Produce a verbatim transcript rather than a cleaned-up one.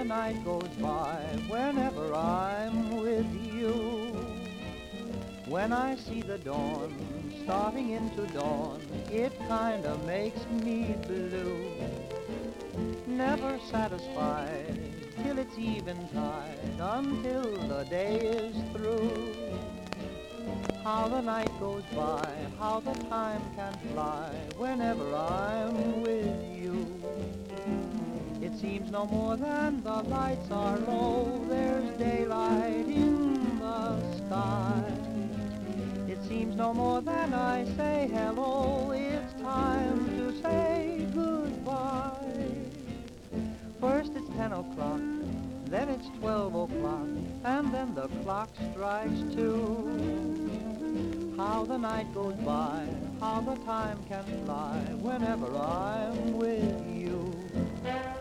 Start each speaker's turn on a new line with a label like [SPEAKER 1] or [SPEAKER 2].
[SPEAKER 1] the night goes by whenever I'm with you. When I see the dawn starting into dawn, it kinda makes me blue. Never satisfied till it's eventide, until the day is through. How the night goes by, how the time can fly whenever I'm with you. It seems no more than the lights are low, there's daylight in the sky. It seems no more than I say hello, it's time to say goodbye. First it's ten o'clock, then it's twelve o'clock, and then the clock strikes two. How the night goes by, how the time can fly whenever I'm with you.